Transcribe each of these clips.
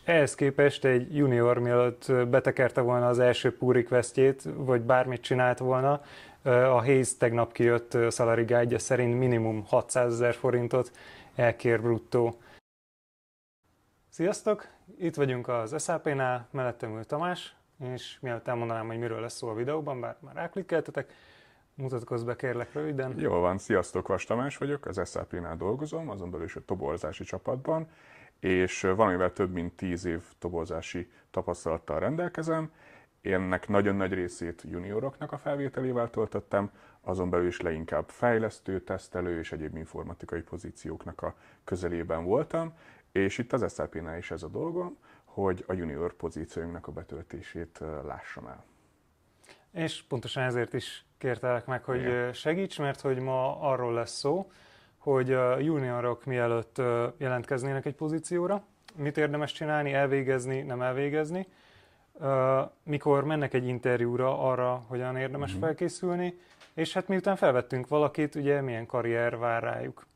ehhez képest egy junior, mielőtt betekerte volna az első pull requestjét, vagy bármit csinált volna, a Hayes tegnap kijött salary guide szerint minimum 600 000 forintot elkér bruttó. Sziasztok! Itt vagyunk az SAP-nál, mellettem ül Tamás, és mielőtt elmondanám, hogy miről lesz szó a videóban, bár már ráklikkeltetek, mutatkozz be kérlek röviden. Jól van, sziasztok, Vas Tamás vagyok, az SAP-nál dolgozom, azon belül is a toborzási csapatban, és valamivel több mint 10 év toborzási tapasztalattal rendelkezem. Ennek nagyon nagy részét junioroknak a felvételével töltöttem, azon belül is leginkább fejlesztő, tesztelő és egyéb informatikai pozícióknak a közelében voltam, és itt az SAP-nál is ez a dolgom, hogy a junior pozícióinknak a betöltését lássam el. És pontosan ezért is kértelek meg, hogy segíts, mert hogy ma arról lesz szó, hogy a juniorok mielőtt jelentkeznének egy pozícióra, mit érdemes csinálni, elvégezni, nem elvégezni, mikor mennek egy interjúra, arra hogyan érdemes felkészülni, és hát miután felvettünk valakit, ugye milyen karrier vár rájuk.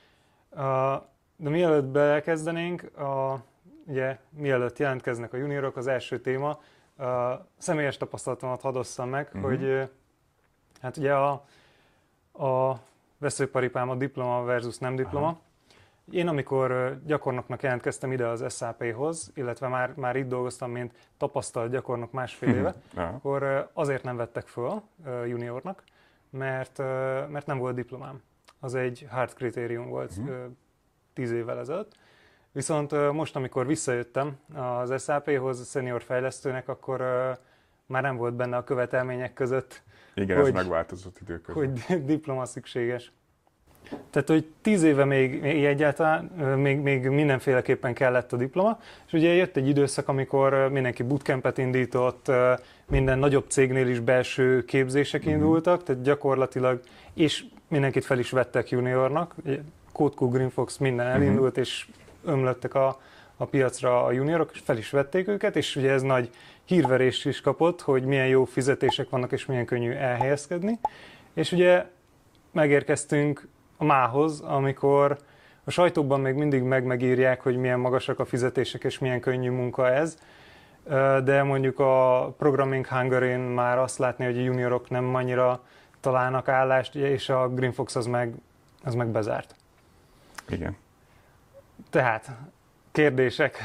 De mielőtt belekezdenénk, ugye mielőtt jelentkeznek a juniorok, az első téma, személyes tapasztalatomat hadd osszam meg, hogy hát ugye a veszőparipám a diploma versus nem diploma. Aha. Én amikor gyakornoknak jelentkeztem ide az SAP-hoz, illetve már itt dolgoztam, mint tapasztalt gyakornok másfél éve, akkor azért nem vettek föl juniornak, mert nem volt diplomám. Az egy hard kritérium volt 10 évvel ezelőtt. Viszont most, amikor visszajöttem az SAP-hoz senior fejlesztőnek, akkor már nem volt benne a követelmények között, igen, ez megváltozott időközben. Hogy diploma szükséges. Tehát, hogy 10 éve még egyáltalán még mindenféleképpen kellett a diploma, és ugye jött egy időszak, amikor mindenki bootcampet indított, minden nagyobb cégnél is belső képzések indultak, tehát gyakorlatilag, és mindenkit fel is vettek juniornak, CodeQ, GreenFox, minden elindult, és ömlöttek a piacra a juniorok, és fel is vették őket, és ugye ez nagy hírverést is kapott, hogy milyen jó fizetések vannak, és milyen könnyű elhelyezkedni. És ugye megérkeztünk a mához, amikor a sajtóban még mindig megírják, hogy milyen magasak a fizetések, és milyen könnyű munka ez, de mondjuk a Programming Hungary-n már azt látni, hogy a juniorok nem annyira találnak állást, és a GreenFox az meg bezárt. Igen. Tehát, kérdések.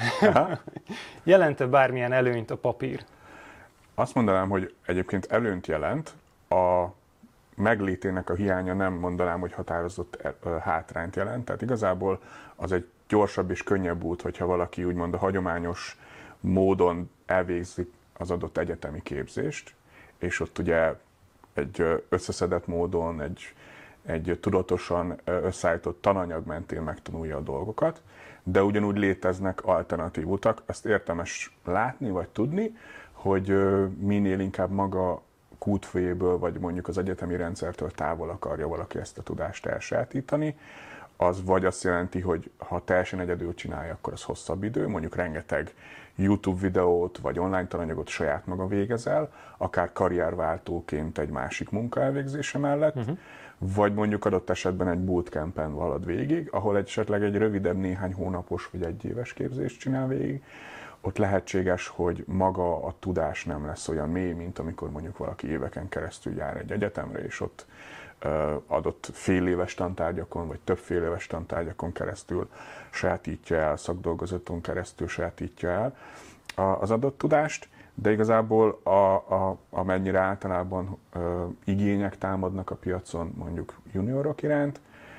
Jelent-e bármilyen előnyt a papír? Azt mondanám, hogy egyébként előnyt jelent, a meglétének a hiánya nem mondanám, hogy határozott hátrányt jelent. Tehát igazából az egy gyorsabb és könnyebb út, hogyha valaki úgymond a hagyományos módon elvégzi az adott egyetemi képzést, és ott ugye egy összeszedett módon, egy tudatosan összeállított tananyag mentén megtanulja a dolgokat, de ugyanúgy léteznek alternatív utak, ezt érdemes látni vagy tudni, hogy minél inkább maga kútfőjéből, vagy mondjuk az egyetemi rendszertől távol akarja valaki ezt a tudást elsajátítani, az vagy azt jelenti, hogy ha teljesen egyedül csinálja, akkor az hosszabb idő, mondjuk rengeteg YouTube videót vagy online tananyagot saját maga végez el, akár karrierváltóként egy másik munka elvégzése mellett, vagy mondjuk adott esetben egy bootcampen valad végig, ahol esetleg egy rövidebb néhány hónapos vagy egy éves képzést csinál végig. Ott lehetséges, hogy maga a tudás nem lesz olyan mély, mint amikor mondjuk valaki éveken keresztül jár egy egyetemre, és ott adott fél éves tantárgyakon, vagy több fél éves tantárgyakon keresztül sajátítja el, szakdolgozaton keresztül sajátítja el az adott tudást, de igazából amennyire általában igények támadnak a piacon mondjuk juniorok iránt,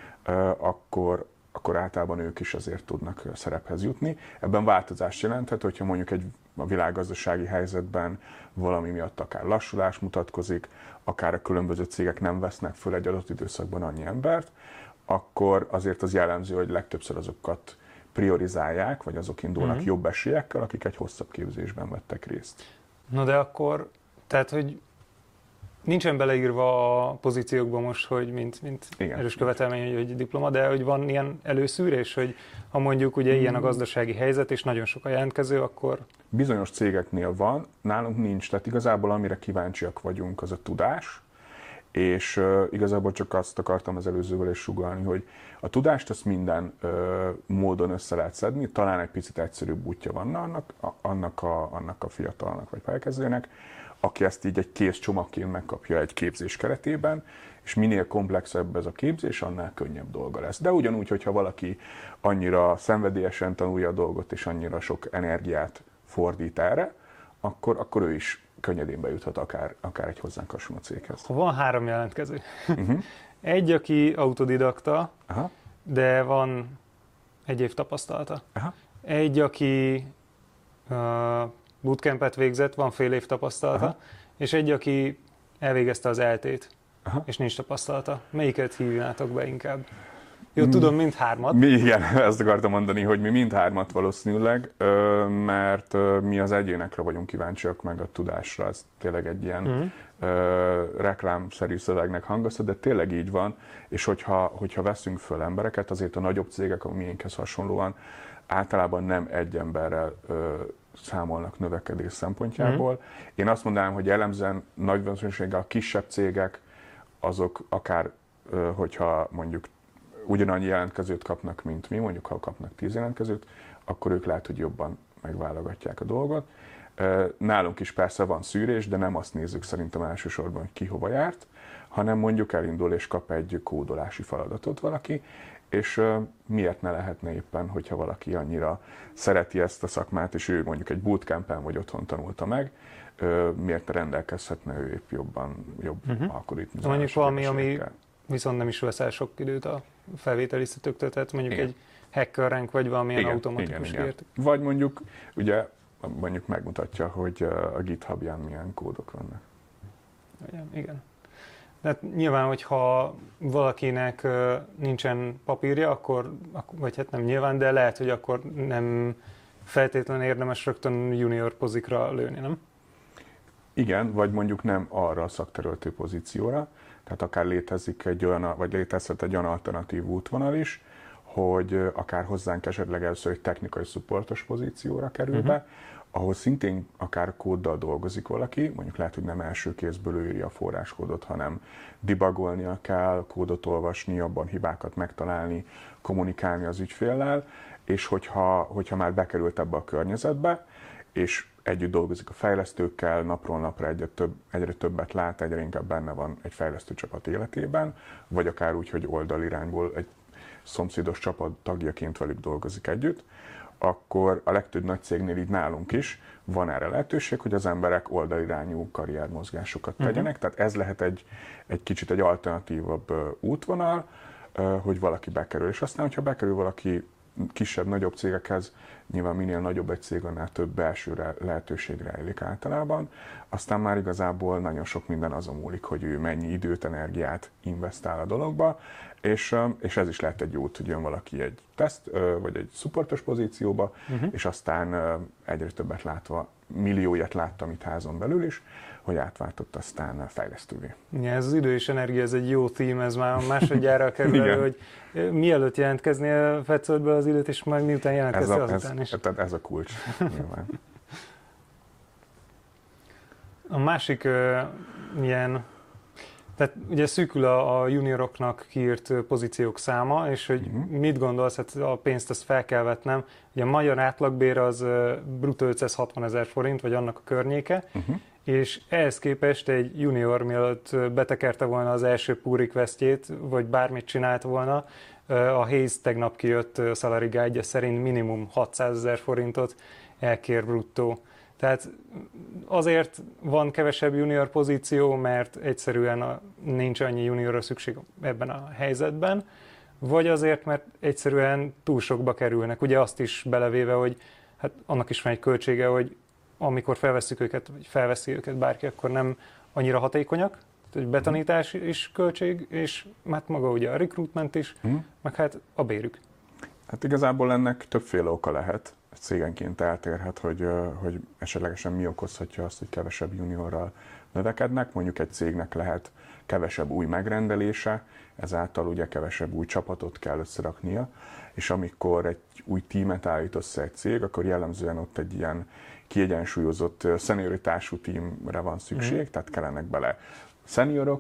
akkor általában ők is azért tudnak szerephez jutni. Ebben változást jelenthet, hogyha mondjuk a világgazdasági helyzetben valami miatt akár lassulás mutatkozik, akár a különböző cégek nem vesznek föl egy adott időszakban annyi embert, akkor azért az jellemző, hogy legtöbbször azokat priorizálják, vagy azok indulnak jobb esélyekkel, akik egy hosszabb képzésben vettek részt. Na de akkor, tehát, hogy nincsen beleírva a pozíciókban most, hogy mint erős követelmény, hogy diploma, de hogy van ilyen előszűrés, hogy ha mondjuk ugye ilyen a gazdasági helyzet, és nagyon sok a jelentkező, akkor... Bizonyos cégeknél van, nálunk nincs, tehát igazából amire kíváncsiak vagyunk, az a tudás, És igazából csak azt akartam az előzővel is sugallni, hogy a tudást azt minden módon össze lehet szedni, talán egy picit egyszerűbb útja van annak a fiatalnak vagy pályakezdőnek, aki ezt így egy kész csomagként megkapja egy képzés keretében, és minél komplexebb ez a képzés, annál könnyebb dolga lesz. De ugyanúgy, hogyha valaki annyira szenvedélyesen tanulja a dolgot, és annyira sok energiát fordít erre, akkor ő is könnyedén bejuthat akár egy hozzánk hasonló céghez. Van 3 jelentkező. Egy, aki autodidakta, Aha. de van 1 év tapasztalata. Aha. Egy, aki bootcampet végzett, van fél év tapasztalata, Aha. és egy, aki elvégezte az ELT-t, Aha. és nincs tapasztalata. Melyiket hívnátok be inkább? Jó, tudom, mind 3. Igen, ezt akartam mondani, hogy mi mind 3 valószínűleg, mert mi az egyénekre vagyunk kíváncsiak, meg a tudásra. Ez tényleg egy ilyen reklámszerű szövegnek hangozhat, de tényleg így van, és hogyha veszünk föl embereket, azért a nagyobb cégek, a miénkhez hasonlóan, általában nem egy emberrel számolnak növekedés szempontjából. Én azt mondanám, hogy jellemzően nagy valószínűséggel a kisebb cégek, azok akár, hogyha mondjuk ugyanannyi jelentkezőt kapnak, mint mi, mondjuk ha kapnak 10 jelentkezőt, akkor ők lehet, hogy jobban megválogatják a dolgot. Nálunk is persze van szűrés, de nem azt nézzük szerintem elsősorban, hogy ki hova járt, hanem mondjuk elindul és kap egy kódolási feladatot valaki, és miért ne lehetne éppen, hogyha valaki annyira szereti ezt a szakmát, és ő mondjuk egy bootcampen vagy otthon tanulta meg, miért ne rendelkezhetne ő épp jobb algoritmuzálási mondjuk valami, ami képességekkel. viszont nem is vesz el sok időt a felvételiztetőktől, tehát mondjuk Igen. egy HackerRank vagy valamilyen Igen, automatikus igen. ért. Vagy mondjuk megmutatja, hogy a GitHub-ján milyen kódok vannak. Igen. De nyilván, hogyha valakinek nincsen papírja, akkor, vagy hát nem nyilván, de lehet, hogy akkor nem feltétlenül érdemes rögtön junior pozikra lőni, nem? Igen, vagy mondjuk nem arra a szakterültő pozícióra, tehát akár létezhet egy olyan alternatív útvonal is, hogy akár hozzánk esetleg először egy technikai szupportos pozícióra kerül be, ahol szintén akár kóddal dolgozik valaki, mondjuk lehet, hogy nem első kézből ő írja a forráskódot, hanem debugolnia kell, kódot olvasni, abban hibákat megtalálni, kommunikálni az ügyféllel, és hogyha már bekerült ebbe a környezetbe, és együtt dolgozik a fejlesztőkkel, napról napra egyre többet lát, egyre inkább benne van egy fejlesztő csapat életében, vagy akár úgy, hogy oldalirányból egy szomszédos csapat tagjaként velük dolgozik együtt, akkor a legtöbb nagy cégnél így nálunk is van erre lehetőség, hogy az emberek oldalirányú karriermozgásokat tegyenek, tehát ez lehet egy kicsit egy alternatívabb útvonal, hogy valaki bekerül. És aztán, hogyha bekerül valaki kisebb, nagyobb cégekhez, nyilván minél nagyobb egy cég, annál több belső lehetőség rejlik általában. Aztán már igazából nagyon sok minden azon múlik, hogy ő mennyi időt, energiát investál a dologba, és ez is lehet egy út, hogy jön valaki egy teszt, vagy egy supportos pozícióba, és aztán egyre többet látva, millióját láttam itt házon belül is, hogy átváltott aztán fejlesztővé. Ja, ez az idő és energia, ez egy jó theme, ez már másodjára kerül elő, hogy mielőtt jelentkeznél, fetszolt be az időt, és majd miután jelentkeztél azután is. Tehát ez a kulcs, nyilván. A másik ilyen, tehát ugye szűkül a junioroknak kiírt pozíciók száma, és hogy mit gondolsz, hát a pénzt ezt fel kell vetnem. Ugye a magyar átlagbér az bruttó 560 000 forint, vagy annak a környéke, és ehhez képest egy junior, mielőtt betekerte volna az első pull requestjét, vagy bármit csinált volna, a Hayes tegnap kijött salary guide szerint minimum 600 000 forintot elkér bruttó. Tehát azért van kevesebb junior pozíció, mert egyszerűen nincs annyi juniorra szükség ebben a helyzetben, vagy azért, mert egyszerűen túl sokba kerülnek. Ugye azt is belevéve, hogy hát annak is van egy költsége, hogy amikor felvesszük őket, vagy felveszi őket bárki, akkor nem annyira hatékonyak, tehát betanítás is költség, és hát maga ugye a recruitment is, meg hát a bérük. Hát igazából ennek többféle oka lehet. Cégenként eltérhet, hogy esetlegesen mi okozhatja azt, hogy kevesebb juniorral növekednek. Mondjuk egy cégnek lehet kevesebb új megrendelése, ezáltal ugye kevesebb új csapatot kell összeraknia, és amikor egy új tímet állít össze egy cég, akkor jellemzően ott egy ilyen kiegyensúlyozott szenioritású tímre van szükség, tehát kellenek bele szeniorok,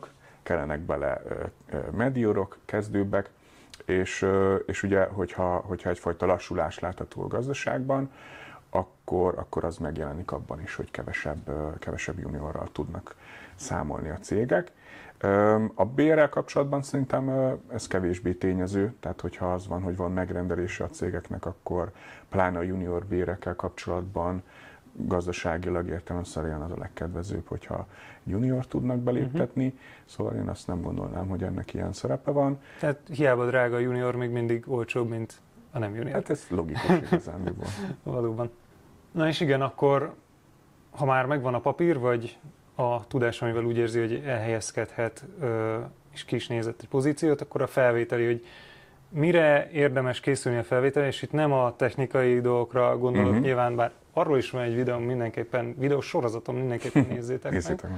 kellenek bele mediorok, kezdőbbek, és ugye, hogyha egyfajta lassulás látható a gazdaságban, akkor az megjelenik abban is, hogy kevesebb juniorral tudnak számolni a cégek. A bérrel kapcsolatban szerintem ez kevésbé tényező, tehát hogyha az van, hogy van megrendelése a cégeknek, akkor pláne a junior bérekkel kapcsolatban gazdaságilag értelemszerűen az a legkedvezőbb, hogyha junior tudnak beléptetni, szóval én azt nem gondolnám, hogy ennek ilyen szerepe van. Tehát hiába drága a junior, még mindig olcsóbb, mint a nem junior. Hát ez logikus igazándiból. Valóban. Na és igen, akkor ha már megvan a papír, vagy a tudás, amivel úgy érzi, hogy elhelyezkedhet és ki is nézett egy pozíciót, akkor a felvételi, hogy mire érdemes készülni a felvételre, és itt nem a technikai dolgokra gondolok nyilván, bár arról is van egy videó, videós sorozatom, mindenképpen nézzétek meg.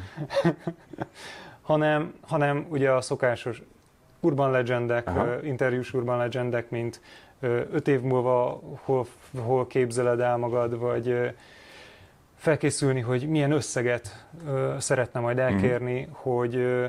hanem ugye a szokásos urban legendek, interjús urban legendek, mint 5 év múlva hol képzeled el magad, vagy felkészülni, hogy milyen összeget szeretne majd elkérni, hogy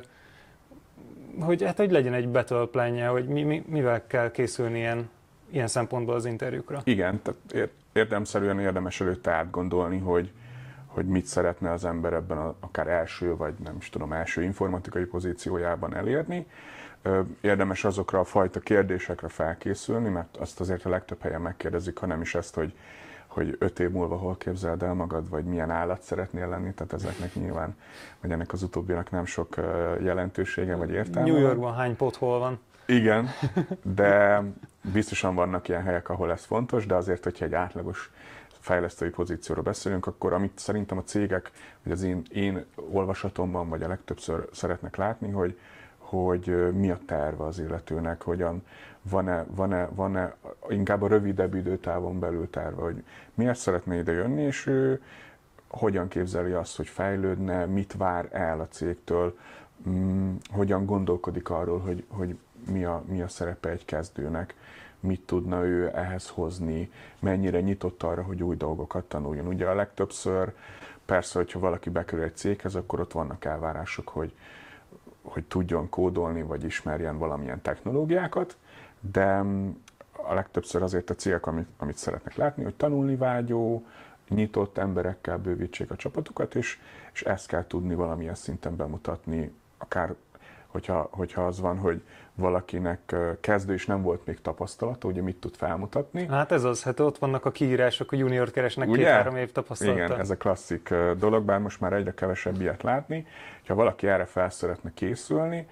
legyen egy battle planje, hogy mivel kell készülni ilyen szempontból az interjúkra. Igen, tehát érdemszerűen érdemes előtte átgondolni, hogy mit szeretne az ember ebben akár első, vagy nem is tudom, első informatikai pozíciójában elérni. Érdemes azokra a fajta kérdésekre felkészülni, mert azt azért a legtöbb helyen megkérdezik, ha nem is ezt, hogy 5 év múlva hol képzeld el magad, vagy milyen állat szeretnél lenni, tehát ezeknek nyilván, vagy ennek az utóbbinak nem sok jelentősége vagy értelme. New Yorkban hány pothol van? Igen, de biztosan vannak ilyen helyek, ahol ez fontos, de azért, hogyha egy átlagos fejlesztői pozícióról beszélünk, akkor amit szerintem a cégek, vagy az én olvasatomban, vagy a legtöbbször szeretnek látni, hogy mi a terve az illetőnek, hogyan van-e inkább a rövidebb időtávon belül terve, hogy miért szeretne ide jönni, és ő hogyan képzeli azt, hogy fejlődne, mit vár el a cégtől, hogyan gondolkodik arról, hogy mi a szerepe egy kezdőnek, mit tudna ő ehhez hozni, mennyire nyitott arra, hogy új dolgokat tanuljon. Ugye a legtöbbször, persze, hogyha valaki bekerül egy céghez, akkor ott vannak elvárások, hogy tudjon kódolni, vagy ismerjen valamilyen technológiákat, de a legtöbbször azért a cégek, amit szeretnek látni, hogy tanulni vágyó, nyitott emberekkel bővítsék a csapatukat, és ezt kell tudni valamilyen szinten bemutatni, akár hogyha az van, hogy valakinek kezdő és nem volt még tapasztalata, ugye mit tud felmutatni. Hát ez az, hát ott vannak a kiírások, hogy juniort keresnek 2-3 év tapasztalata. Igen, ez a klasszik dolog, bár most már egyre kevesebb ilyet látni. Ha valaki erre fel szeretne készülni,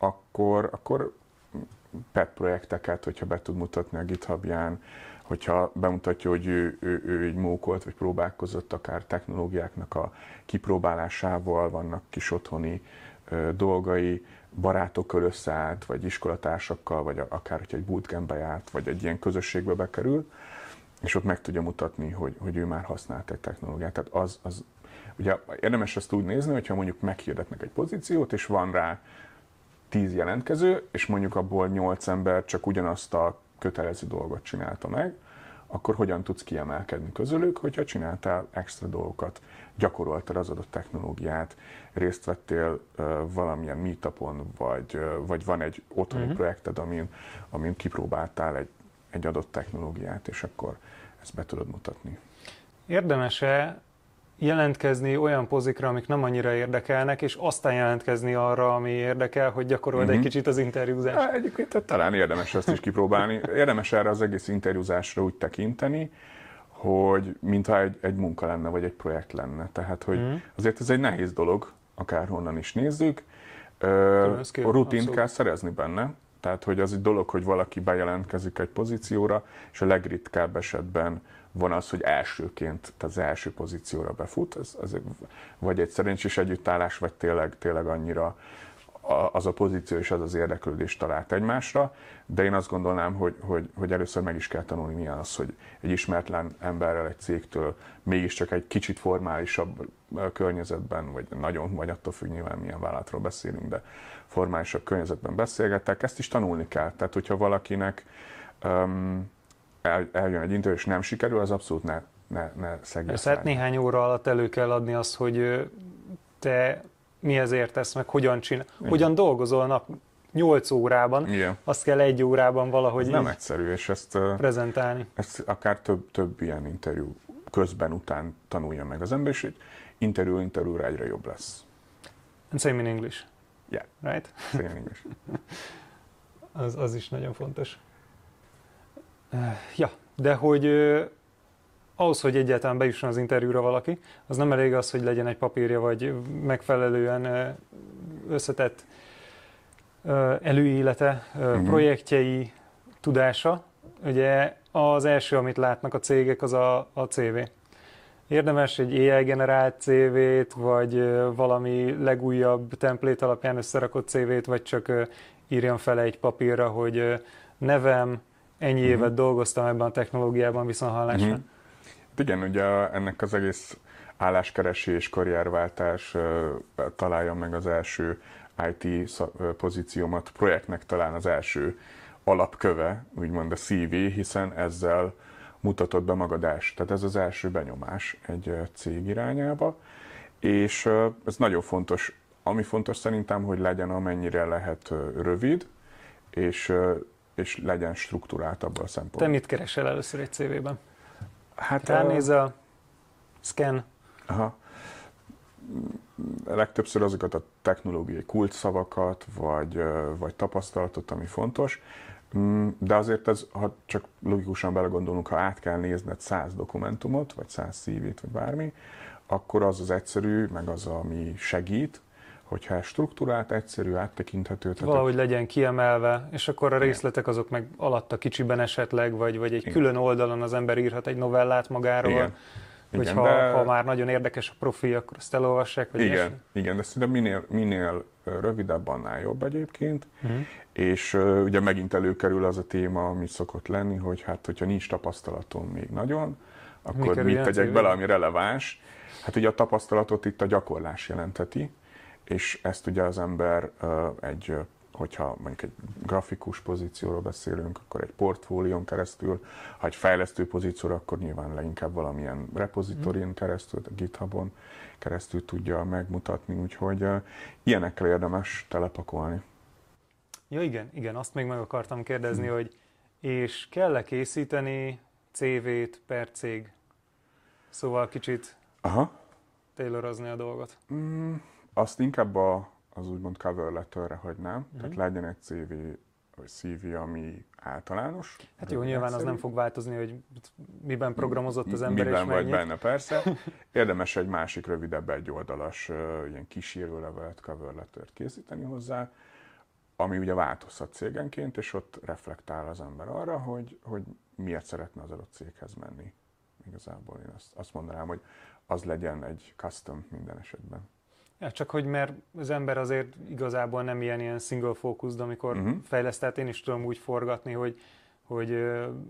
akkor pet projekteket, hogyha be tud mutatni a GitHubján, hogyha bemutatja, hogy ő így mókolt, vagy próbálkozott akár technológiáknak a kipróbálásával, vannak kis otthoni dolgai, barátokkal összeállt, vagy iskolatársakkal, vagy akár, hogyha egy bootcampbe járt, vagy egy ilyen közösségbe bekerül, és ott meg tudja mutatni, hogy ő már használt egy technológiát. Tehát ugye érdemes ezt úgy nézni, hogyha mondjuk meghirdetnek egy pozíciót, és van rá 10 jelentkező, és mondjuk abból 8 ember csak ugyanazt a kötelező dolgot csinálta meg, akkor hogyan tudsz kiemelkedni közülük, hogyha csináltál extra dolgokat, gyakoroltad az adott technológiát, részt vettél valamilyen meetupon, vagy van egy otthoni projekted, amin kipróbáltál egy adott technológiát, és akkor ezt be tudod mutatni. Érdemes-e jelentkezni olyan pozikra, amik nem annyira érdekelnek, és aztán jelentkezni arra, ami érdekel, hogy gyakorold egy kicsit az interjúzást? Egyébként talán érdemes ezt is kipróbálni. Érdemes erre az egész interjúzásra úgy tekinteni, hogy mintha egy munka lenne, vagy egy projekt lenne. Tehát, hogy azért ez egy nehéz dolog, akárhonnan is nézzük. Rutint kell szerezni benne. Tehát, hogy az egy dolog, hogy valaki bejelentkezik egy pozícióra, és a legritkább esetben van az, hogy elsőként, tehát az első pozícióra befut, ez vagy egy szerencsés együttállás, vagy tényleg annyira az a pozíció és az érdeklődés talált egymásra, de én azt gondolnám, hogy először meg is kell tanulni, milyen az, hogy egy ismeretlen emberrel egy cégtől mégiscsak egy kicsit formálisabb környezetben, vagy attól függ nyilván milyen vállalatról beszélünk, de formálisabb környezetben beszélgettek, ezt is tanulni kell. Tehát, hogyha valakinek eljön egy interjú, és nem sikerül, az abszolút ne szegje. Hát néhány óra alatt elő kell adni azt, hogy te mihez értesz, meg hogyan dolgozol nap 8 órában, Igen. azt kell 1 órában valahogy Ez nem egyszerű, és ezt akár több ilyen interjú közben, után tanulja meg az ember, és egy interjúra egyre jobb lesz. And same in English. Yeah. Right? Same in English. Az is nagyon fontos. Ja, de hogy ahhoz, hogy egyáltalán bejusson az interjúra valaki, az nem elég az, hogy legyen egy papírja, vagy megfelelően összetett előélete, projektjei, tudása. Ugye az első, amit látnak a cégek, az a CV. Érdemes egy AI-generált CV-t, vagy valami legújabb template alapján összerakott CV-t, vagy csak írjon fel egy papírra, hogy nevem, ennyi évet dolgoztam ebben a technológiában, viszonthallásra. Igen, ugye ennek az egész álláskeresés, karrierváltás találja meg az első IT pozíciómat, projektnek talán az első alapköve, úgymond a CV, hiszen ezzel mutatod be magadást. Tehát ez az első benyomás egy cég irányába, és ez nagyon fontos. Ami fontos szerintem, hogy legyen amennyire lehet rövid, és legyen struktúrált abban a szempontból. Te mit keresel először egy CV-ben? Hát ránézel, scan. Aha. Legtöbbször azokat a technológiai kulcsszavakat, vagy tapasztalatot, ami fontos. De azért ez, ha csak logikusan belegondolunk, ha át kell nézned 100 dokumentumot, vagy 100 CV-t, vagy bármi, akkor az az egyszerű, meg az, ami segít, hogyha struktúrált, egyszerű, áttekinthető. Valahogy legyen kiemelve, és akkor a részletek azok meg alatta kicsiben esetleg, vagy egy külön oldalon az ember írhat egy novellát magáról. Igen. Hogy igen, ha már nagyon érdekes a profi, akkor azt elolvassák, vagy igen, de szerintem minél rövidebb, annál jobb egyébként. És ugye megint előkerül az a téma, ami szokott lenni, hogy hát, hogyha nincs tapasztalatom még nagyon, akkor mit tegyek bele, ami releváns. Hát ugye a tapasztalatot itt a gyakorlás jelentheti, és ezt ugye az ember hogyha mondjuk egy grafikus pozícióról beszélünk, akkor egy portfólión keresztül, ha egy fejlesztő pozícióra, akkor nyilván leginkább valamilyen repozitorion keresztül, a GitHubon keresztül tudja megmutatni, úgyhogy ilyenekkel érdemes telepakolni. Ja igen, azt még meg akartam kérdezni, hogy és kell-e készíteni CV-t per cég? Szóval kicsit tailorozni a dolgot. Azt inkább az úgymond cover letterre hagynám, tehát legyen egy CV, vagy CV, ami általános. Hát jó, nyilván az nem fog változni, hogy miben programozott az ember, miben és mennyit. vagy benne, persze. Érdemes egy másik rövidebb egyoldalas ilyen kísérőlevelet, cover lettert készíteni hozzá, ami ugye változhat cégenként, és ott reflektál az ember arra, hogy miért szeretne az adott céghez menni. Igazából én azt mondanám, hogy az legyen egy custom minden esetben. Ja, csak hogy mert az ember azért igazából nem ilyen single focused, amikor fejleszt, tehát én is tudom úgy forgatni, hogy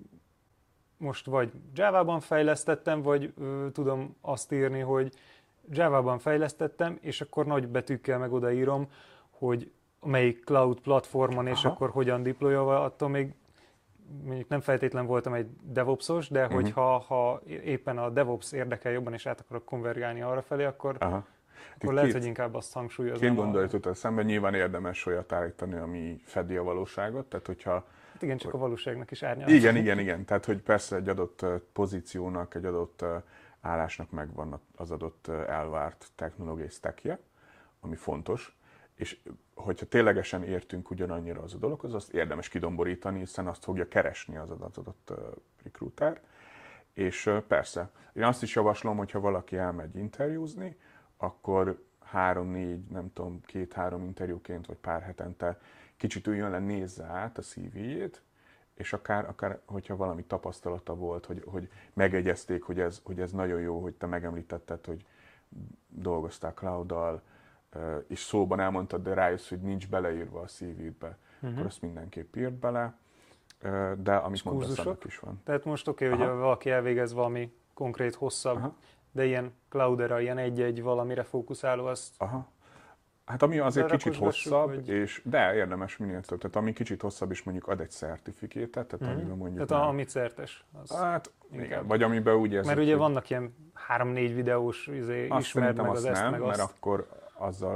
most vagy Java-ban fejlesztettem, vagy tudom azt írni, hogy Java-ban fejlesztettem, és akkor nagy betűkkel meg odaírom, hogy melyik cloud platformon, és akkor hogyan deployolva, attól még mondjuk nem feltétlen voltam egy DevOps-os, de hogyha éppen a DevOps érdekel jobban, és át akarok konvergálni arra felé, akkor lehet, hogy inkább azt hangsúlyozom. Két gondolat jutott eszembe, nyilván érdemes olyat állítani, ami fedi a valóságot, tehát hogyha... Hát igen, csak a valóságnak is árnyal. Igen, tehát hogy persze egy adott pozíciónak, egy adott állásnak megvan az adott elvárt technológiai stackje, ami fontos, és hogyha ténylegesen értünk ugyanannyira az a dologhoz, azt érdemes kidomborítani, hiszen azt fogja keresni az adott recruiter. És persze, én azt is javaslom, hogyha valaki elmegy interjúzni, akkor 3-4, nem tudom, 2-3 interjúként, vagy pár hetente kicsit üljön le, nézze át a CV-jét, és akár hogyha valami tapasztalata volt, hogy megegyezték, hogy ez nagyon jó, hogy te megemlítetted, hogy dolgoztál cloud-dal, és szóban elmondtad, de rájössz, hogy nincs beleírva a CV-dbe, akkor azt mindenképp írd bele, de amit mondasz, annak is van. Tehát most hogy valaki elvégez valami konkrét, hosszabb, de ilyen cloudera, ilyen egy-egy valamire fókuszáló, azt... Hát ami azért kicsit hosszabb, de érdemes minél több. Tehát ami kicsit hosszabb, és mondjuk ad egy certifikétet, tehát amiben mondjuk... Tehát amit certes. Hát igen, vagy amiben úgy érzed, mert ugye vannak ilyen 3-4 videós ismerd meg az ezt, nem, meg mert azt. akkor azzal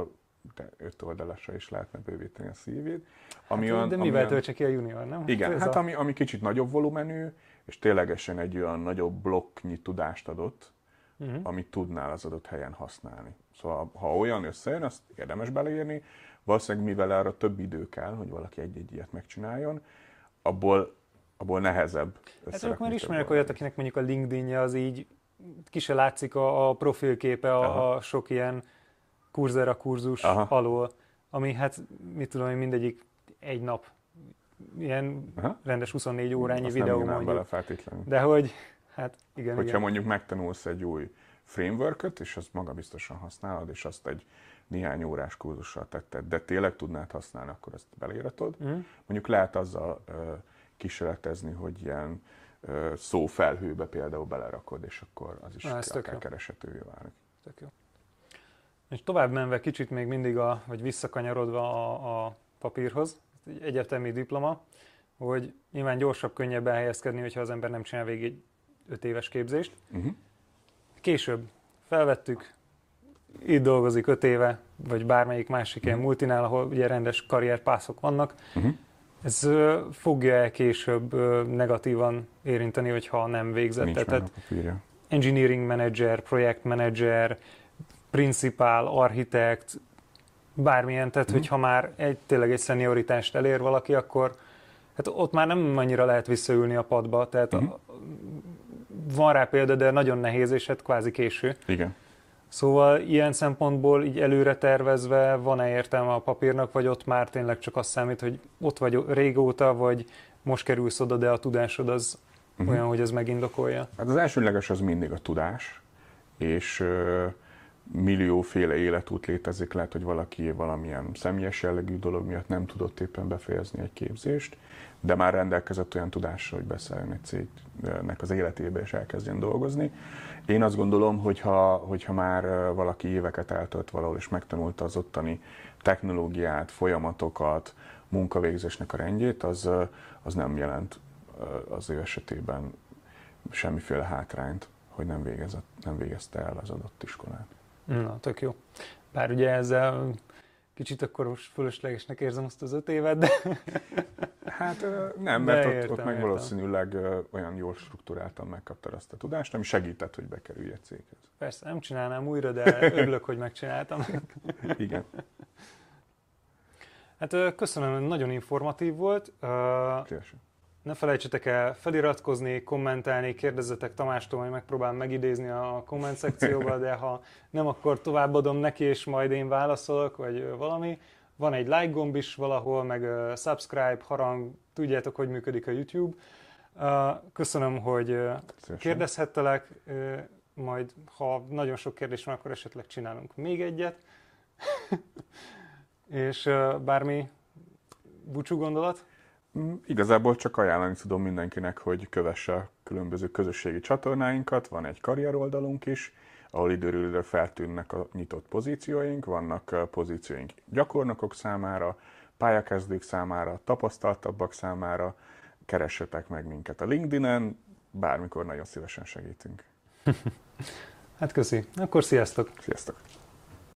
de 5 oldalasra is lehetne bővíteni a CV-t. De mivel töltse ki a junior, nem? Igen, hát ami kicsit nagyobb volumenű, és ténylegesen egy olyan nagyobb blokknyi tudást adott, amit tudnál az adott helyen használni. Szóval ha olyan összejön, azt érdemes beleírni. Valószínűleg mivel arra több idő kell, hogy valaki egy-egy ilyet megcsináljon, abból nehezebb. Hát ők már ismerek olyat, akinek mondjuk a LinkedIn-je az így ki se látszik a profilképe a sok ilyen Coursera kurzus alól, ami hát mit tudom én, mindegyik egy nap ilyen rendes 24 órányi azt videó nem mondjuk. bele feltétlenül. De hogy, hát igen. Hogyha mondjuk megtanulsz egy új frameworköt, és azt magabiztosan használod, és azt egy néhány órás kurzussal tetted, de tényleg tudnád használni, akkor ezt beleíratod. Mondjuk lehet azzal kísérletezni, hogy ilyen szófelhőbe például belerakod, és akkor az is akár kereshetővé válik. Tök jó. És tovább menve kicsit még mindig, vagy visszakanyarodva a papírhoz, egy egyetemi diploma, hogy nyilván gyorsabb, könnyebb elhelyezkedni, hogyha az ember nem csinál végig egy 5 éves képzést. Később felvettük, itt dolgozik 5 éve, vagy bármelyik másik ilyen multinál, ahol ugye rendes karrierpászok vannak. Ez fogja-e később negatívan érinteni, hogyha nem végzett? Nincs meg a papírja. Engineering manager, projektmanager, principál, architekt, bármilyen, tehát hogyha már tényleg egy szenioritást elér valaki, akkor hát ott már nem annyira lehet visszaülni a padba, tehát van rá példa, de nagyon nehéz, és hát kvázi késő. Igen. Szóval ilyen szempontból így előre tervezve van-e értelme a papírnak, vagy ott már tényleg csak azt számít, hogy ott vagy régóta, vagy most kerülsz oda, de a tudásod az olyan, hogy ez megindokolja? Hát az elsőleges az mindig a tudás, és millióféle életút létezik, lehet, hogy valaki valamilyen személyes jellegű dolog miatt nem tudott éppen befejezni egy képzést, de már rendelkezett olyan tudással, hogy beszálljon egy cégnek az életébe és elkezdjen dolgozni. Én azt gondolom, hogyha már valaki éveket eltölt valahol és megtanulta az ottani technológiát, folyamatokat, munkavégzésnek a rendjét, az nem jelent az ő esetében semmiféle hátrányt, hogy nem végezte el az adott iskolát. Na, tök jó. Bár ugye ezzel kicsit akkor most fölöslegesnek érzem azt az 5 évet, de... Hát nem, mert ott meg valószínűleg olyan jól struktúráltan megkaptad azt a tudást, ami segített, hogy bekerülj egy céghez. Persze, nem csinálnám újra, de örülök, hogy megcsináltam. Igen. Hát köszönöm, nagyon informatív volt. Szívesen. Ne felejtsetek el feliratkozni, kommentelni, kérdezzetek Tamástól, hogy megpróbálom megidézni a komment szekcióba, de ha nem, akkor továbbadom neki, és majd én válaszolok, vagy valami. Van egy like gomb is valahol, meg subscribe, harang, tudjátok, hogy működik a YouTube. Köszönöm, hogy kérdezhettelek, majd ha nagyon sok kérdés van, akkor esetleg csinálunk még egyet. És bármi búcsú gondolat? Igazából csak ajánlani tudom mindenkinek, hogy kövesse a különböző közösségi csatornáinkat, van egy karrier oldalunk is, ahol időről időre feltűnnek a nyitott pozícióink, vannak pozícióink gyakornokok számára, pályakezdők számára, tapasztaltabbak számára, keressetek meg minket a LinkedIn-en, bármikor nagyon szívesen segítünk. Hát köszi, akkor sziasztok! Sziasztok!